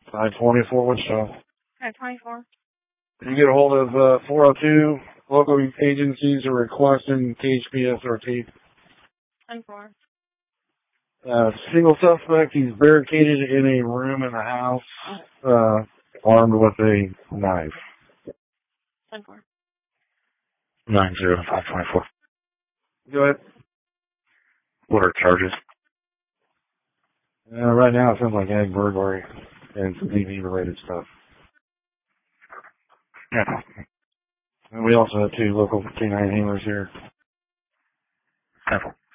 524 Wichita. 524. You get a hold of 402. Local agencies are requesting KHPSRT. 10-4. Single suspect, he's barricaded in a room in the house, armed with a knife. 10-4. 90524. Go ahead. What are charges? Right now it sounds like ag burglary and some DV related stuff. Yeah. And we also have 2 local canine handlers here. 10-4.